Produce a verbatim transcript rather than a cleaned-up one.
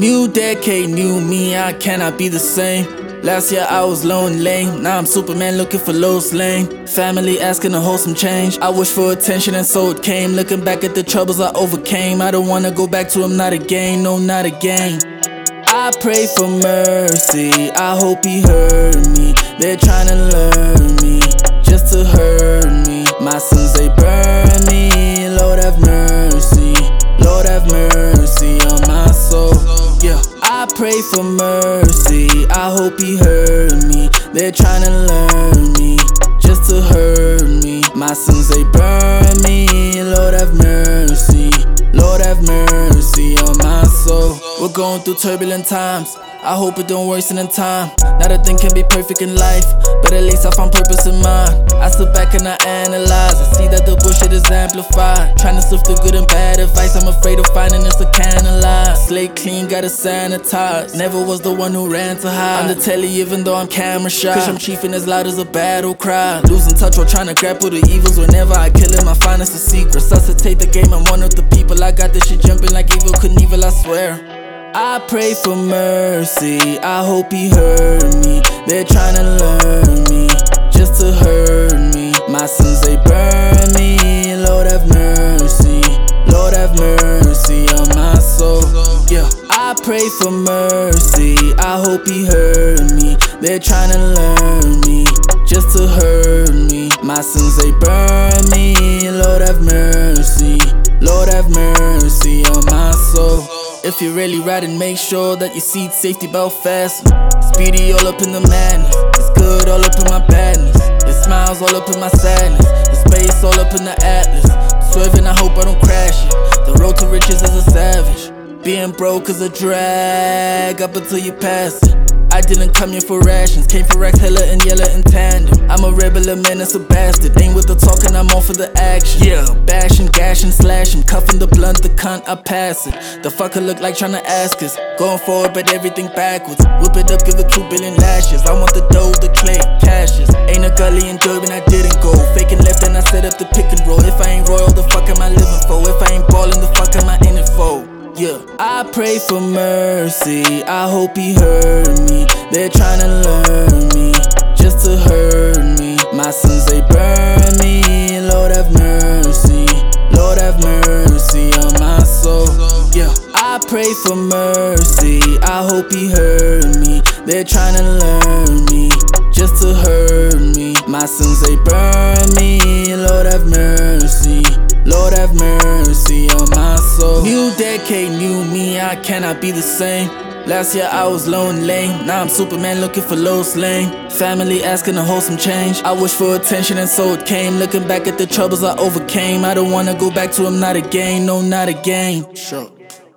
New decade, new me, I cannot be the same. Last year I was lonely, now I'm Superman looking for Lois Lane. Family asking to hold some change, I wish for attention and so it came. Looking back at the troubles I overcame, I don't wanna go back to them, not again, no not again. I pray for mercy, I hope he heard me. They're trying to learn me, just to hurt me. My sins they burn me, Lord have mercy, Lord have mercy on my soul. Yeah, I pray for mercy, I hope he heard me. They're trying to learn me, just to hurt me. My sins they burn me, Lord have mercy, Lord have mercy on my soul. We're going through turbulent times, I hope it don't worsen in time. Not a thing can be perfect in life, but at least I found purpose in mind. I sit back and I analyze, I see that the bullshit is amplified. Trying to sift the good and bad advice, I'm afraid of finding it's a can of lies. Slate clean, gotta sanitize, never was the one who ran to hide. On the telly even though I'm camera shy, cause I'm chiefing as loud as a battle cry. Losing touch while trying to grapple the evils, whenever I kill it my finest is secret. Resuscitate the game, I'm one of the people, I got this shit jumping like evil Knievel, I swear. I pray for mercy, I hope he heard me. They're trying to learn me, just to hurt me. My sins they burn me, Lord have mercy, Lord have mercy on my soul. Yeah, I pray for mercy, I hope he heard me. They're trying to learn me, just to hurt me. My sins they burn me, Lord have mercy, Lord have mercy on my soul. If you're really riding, make sure that your seat safety belt fasten. Speedy all up in the madness, it's good all up in my badness. It smiles all up in my sadness, the space all up in the atlas. Swerving, I hope I don't crash it. The road to riches is a savage, being broke is a drag up until you pass it. I didn't come here for rations, came for racks, hella and yellow in tandem. I'm a rebel, a menace, a bastard. Ain't with the talking, I'm all for the action. Yeah, bashing, gashing, slashing, cuffing the blunt, the cunt, I pass it. The fucker look like tryna ask us, going forward but everything backwards. Whip it up, give it two billion lashes. I want the dough, the clay, cashes. Ain't a gully in Durban, I didn't go. Faking left and I set up the pick and roll. If I ain't royal, the fuck am I living for? If I ain't ballin', the fuck am I in it for? Yeah, I pray for mercy, I hope he heard me. They're trying to learn me, just to hurt me. My sins they burn me, Lord have mercy, Lord have mercy on my soul. Yeah, I pray for mercy, I hope he heard me. They're trying to learn me, just to hurt me. My sins they burn me, Lord have mercy, Lord have mercy on my soul. New decade, new me, I cannot be the same. Last year I was lonely, now I'm Superman looking for Lois Lane. Family asking to hold some change, I wish for attention and so it came. Looking back at the troubles I overcame, I don't wanna go back to them, not again, no not again. Sure.